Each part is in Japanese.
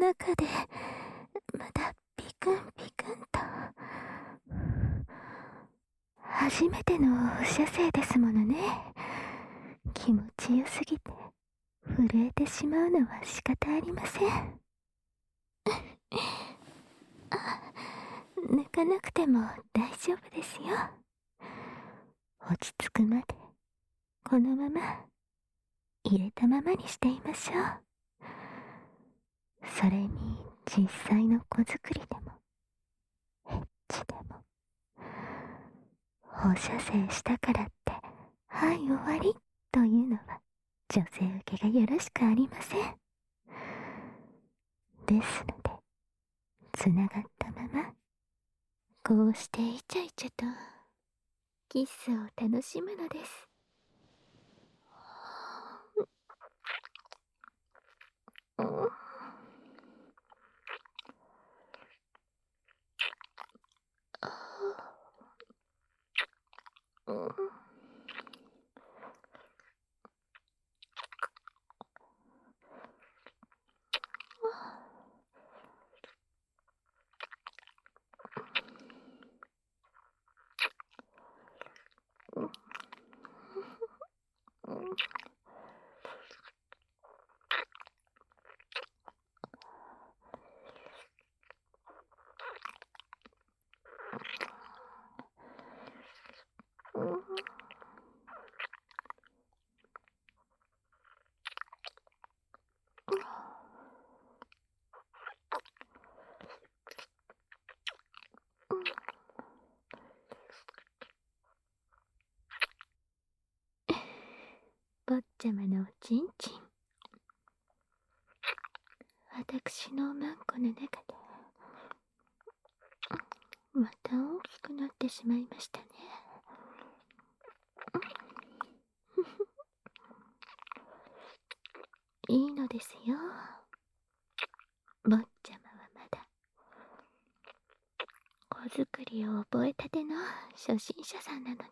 中でまだピクンピクンと。初めての放射性ですものね。気持ちよすぎて震えてしまうのは仕方ありません。抜かなくても大丈夫ですよ。落ち着くまでこのまま入れたままにしていましょう。それに実際の子作りでもエッチでも放射線したからってはい終わりというのは女性受けがよろしくありません。ですのでつながったままこうしてイチャイチャとキスを楽しむのです。坊ちゃまのおちんちん、私のおまんこの中でまた大きくなってしまいましたね。いいのですよ。坊ちゃまはまだ子作りを覚えたての初心者さんなのです。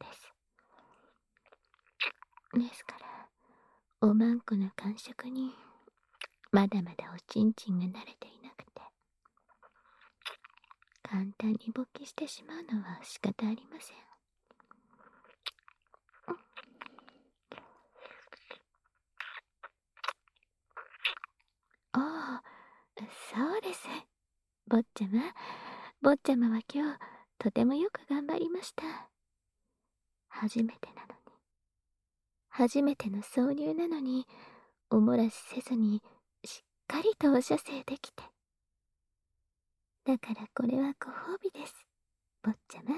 ですからおまんこの感触にまだまだおちんちんが慣れていなくて簡単に勃起してしまうのは仕方ありません。ああ、そうです。坊ちゃまは今日とてもよく頑張りました。初めてなのに、初めての挿入なのにお漏らしせずにしっかりとお射精できて、だからこれはご褒美です、坊ちゃま。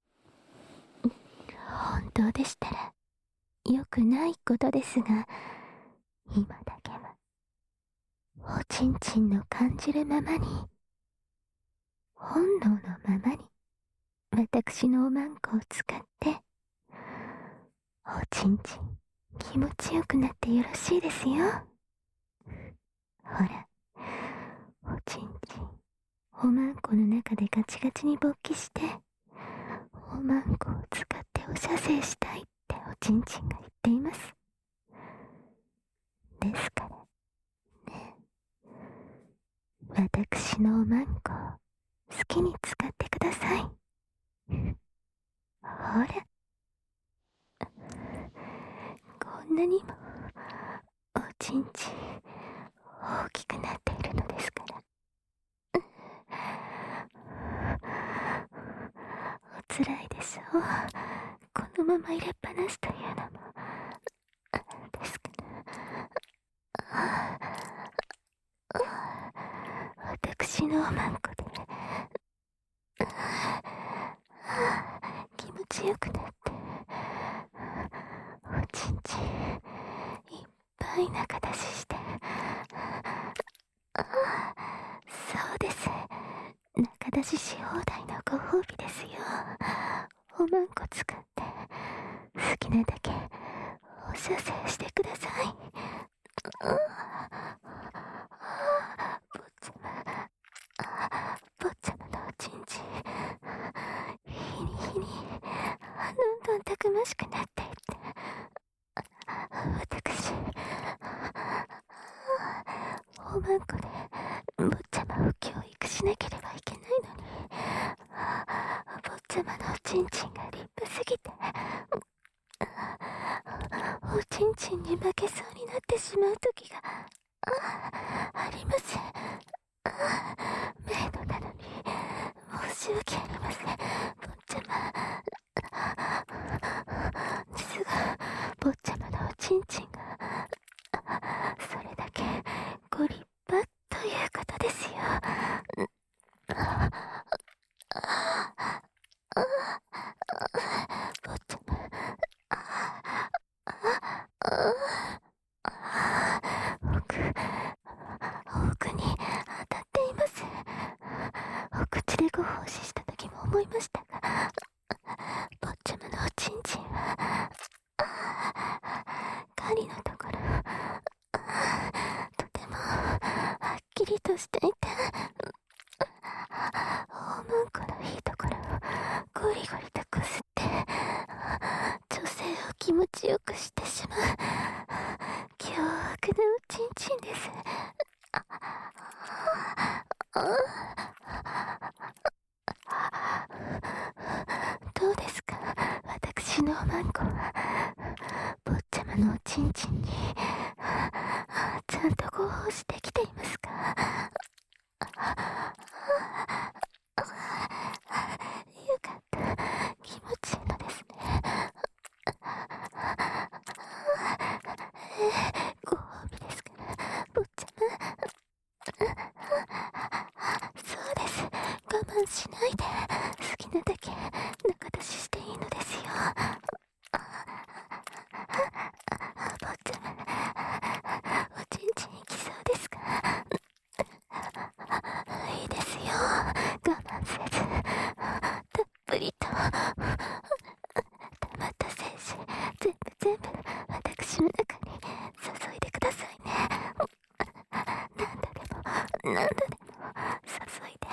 本当でしたらよくないことですが、今だけはおちんちんの感じるままに、本能のままに私のおまんこを使っておちんちん気持ちよくなってよろしいですよ。ほら、おちんちんおまんこの中でガチガチに勃起しておまんこを使ってお射精したいっておちんちんが言っています。ですからね、私のおまんこを好きに使ってください。ほら、こんなにもおちんちん大きくなっているのですから。おつらいでしょう、このまま入れっぱなしというのも。ですから私のおまんこで気持ちよくなっておちんちんいっぱい中出しして、そうです、中出しし放題のご褒美ですよ。おまんこ使って好きなだけお射精してください。坊ちゃまのおちんちん日に日にどんどんたくましくなっていって、私おまんこで坊おちんちんに負けそうになってしまう時があります。メイドなのに申し訳ありません、坊ちゃま。ですが、坊ちゃまのおちんちんがそれだけご立派ということですよ。坊ちゃま、奥に当たっています。お口でご奉仕した時も思いましたが、坊ちゃまのおちんちんは狩りのところとてもはっきりとしていて、大文句のいいところをゴリゴリとこすって女性を気持ちよくしてしまう凶悪なおちんちんです。どうですか、私のおまんこは坊ちゃまのおちんちんにちゃんとご奉仕できていますか？よかった、気持ちいいのですね。ご褒美ですから、坊ちゃま。そうです、我慢しないで好きなだけ仲出ししていいのですよ。坊ちゃま、おちんちん行きそうですか？いいですよ、我慢せずたっぷりと溜まった精子全部私の中に注いでくださいね。何度でも注いで。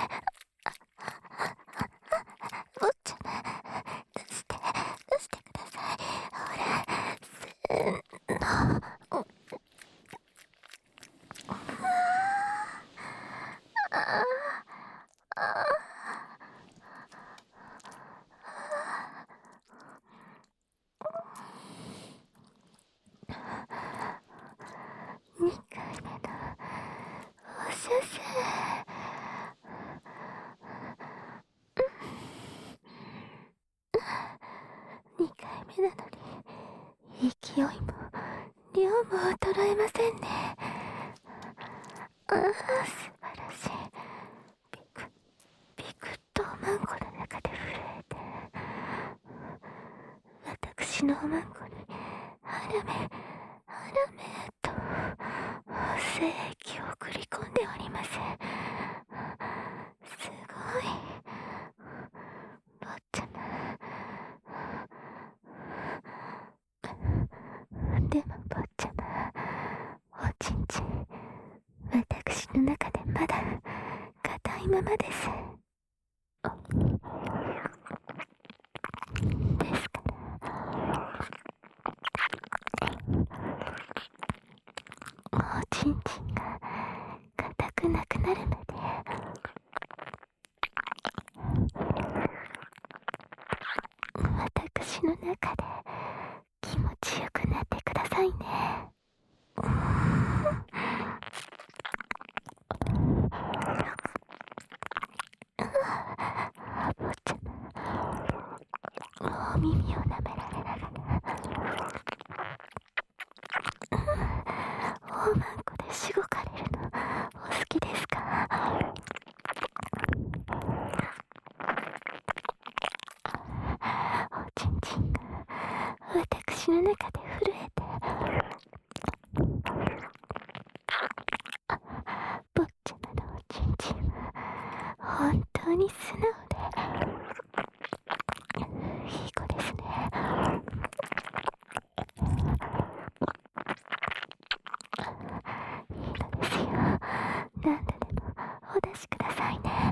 坊ちゃま、出してください。ほら、せーの。2回目のお射精。2回目なのに勢いも量も衰えませんね。素晴らしい。ビクッとおまんこの中で震えて、私のおまんこにあらめと精液を送り込んでおります。すごい。坊ちゃま。でも坊ちゃま、おちんちん私の中でまだ硬いままです。ですからおちんちんが硬くなくなるまで私の中で気持ちよくなってくださいね。坊ちゃま、お耳を舐められながら大まんこでしごかれるのお好きですか？おちんちんが私の中で震えて、坊ちゃまのおちんちんは本当に素直でいい子ですね。いいのですよ、何度でもお出しくださいね。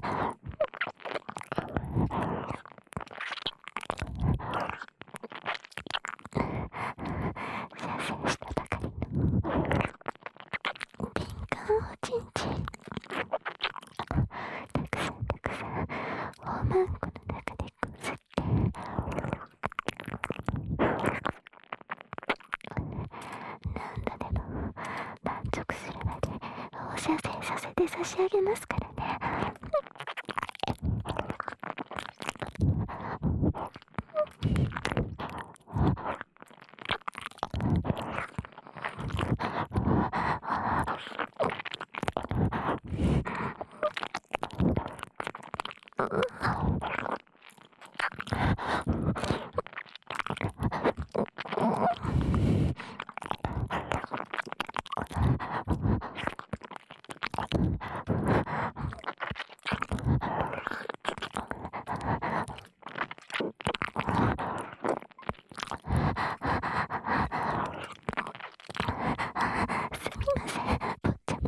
射精したばかりの敏感おちんちん、たくさんおまんこの中でこすって、 せて差し上げますからね。すみません、坊ちゃま。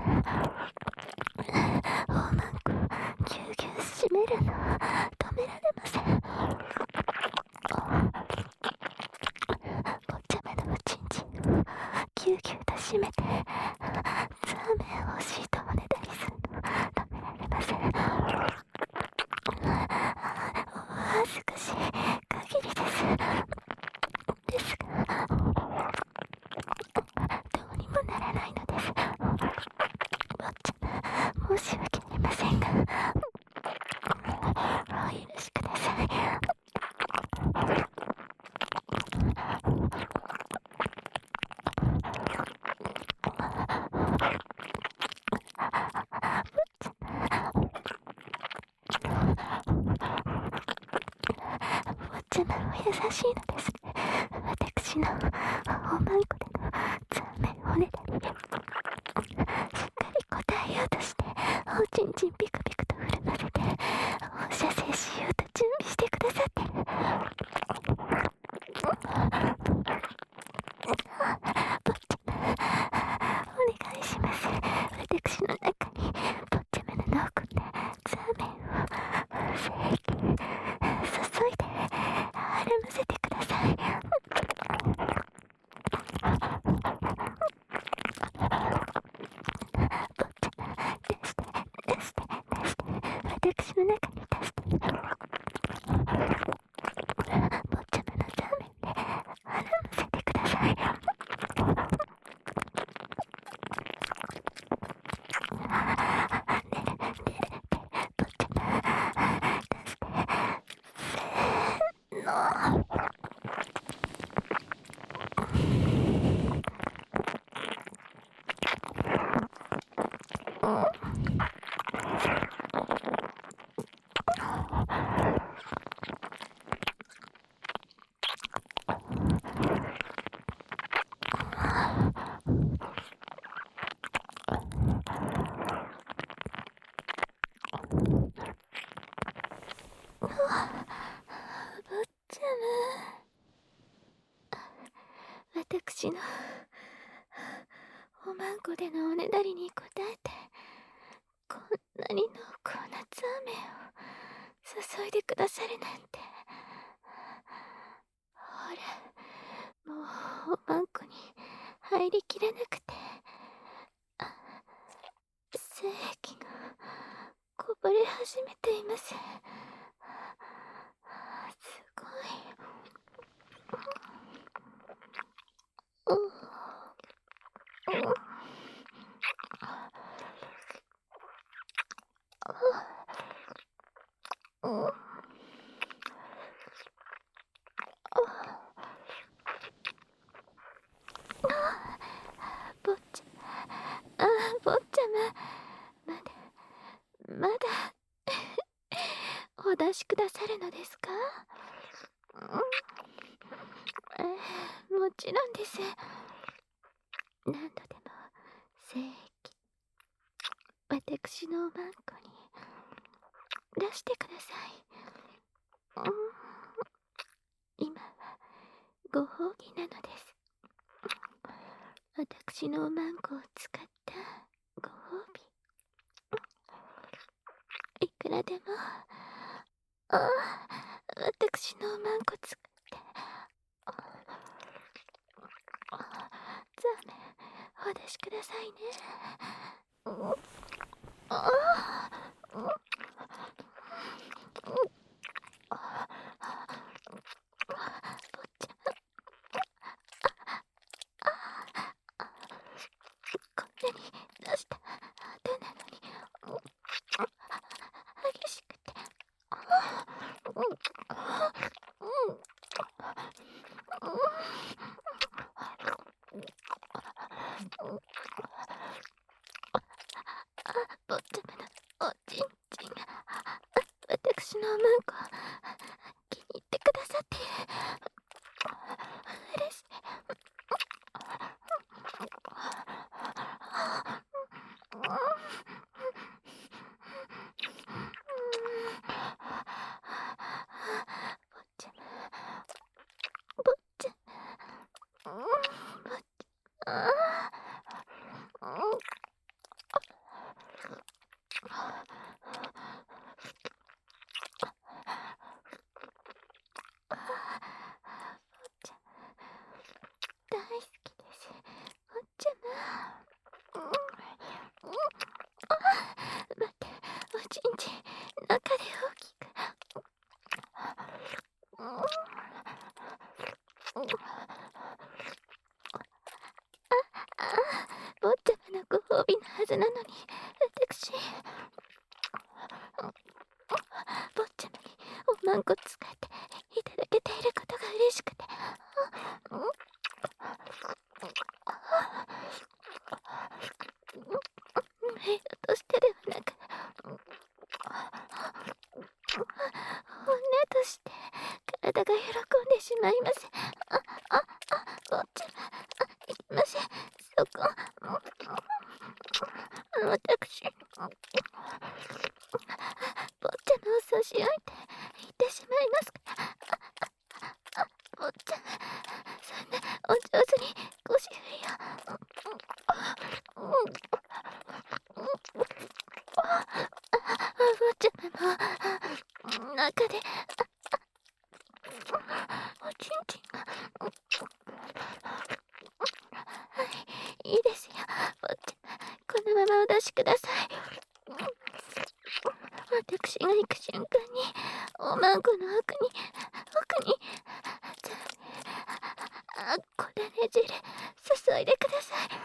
オーマンコ、ぎゅうぎゅう締めるの止められません。坊ちゃまのおちんちんをぎゅうぎゅうと締めて、ザーメン欲しいとおねだりするの止められません。お恥ずかしい限りです。ですが、どうにもならないのです。坊ちゃま、申し訳ありませんが、お許しください。坊ちゃまお優しいのですね。私のオーマンコでのザーメンおねだり、しっかり答えようとして、おちんちんピクピクと震ませて、放射線しようと準備してくださってる。坊ちゃま、お願いします。私の中に坊ちゃまの濃厚なザーメンを精液注いではらませてください。坊ちゃま、出して私の中に出して。坊ちゃまのザーメンではらませてください。坊ちゃま、出して。せーの。坊ちゃま、私のおまんこでのおねだりに応えて、こんなに濃厚なザーメンを注いでくださるなんて。ほら、もうおまんこに入りきらなくて、精液がこぼれ始めています。すごい。坊ちゃま、坊ちゃま、まだお出しくださるのですか？もちろんです。何度でも精液、私のおまんこに出してください。今はご褒美なのです。私のおまんこを使ったご褒美、いくらでも。私のおまんこ使ってザーメンお出しくださいね。こんなに出した後なのに、 大好きです。坊ちゃま。待って、おちんちん、中で大きく。坊ちゃまのご褒美のはずなのに、私、坊ちゃまにおまんこ使っていただけていることが嬉しくて。メイドとしてではなく、女として体が喜んでしまいます。坊ちゃま、いけません。そこ、私、坊ちゃまを差し置いて行ってしまいますから。坊ちゃま、そんなお上手に腰振りを。坊ちゃまの中でおちんちんが。はい、いいですよ。坊ちゃま、このままお出しください。私が行く瞬間におまんこの奥にこだね汁注いでください。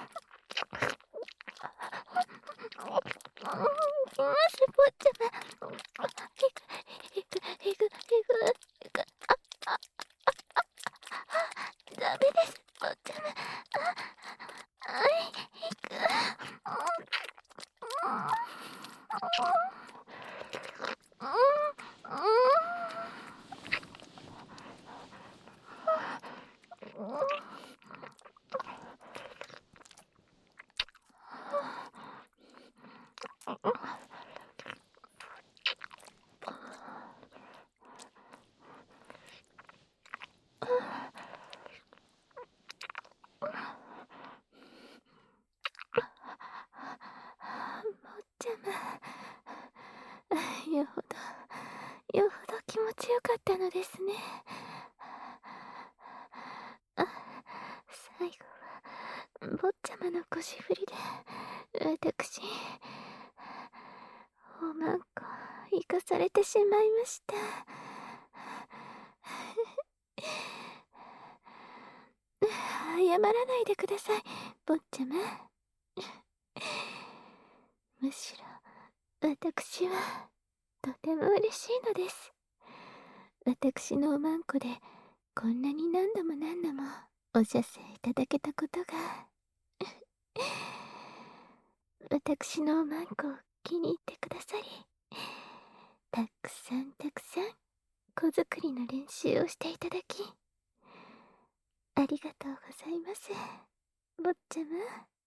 いきます、坊ちゃま。いく。ダメです、坊ちゃま。いく。坊ちゃま、よほど気持ちよかったのですね。最後は坊ちゃまの腰振りで私おまんこ生かされてしまいました。謝らないでください、坊ちゃま。むしろ私はとても嬉しいのです。私のおまんこでこんなに何度もお射精いただけたことが私のおまんこを気に入ってくださり、たくさん子作りの練習をしていただきありがとうございます、坊ちゃま。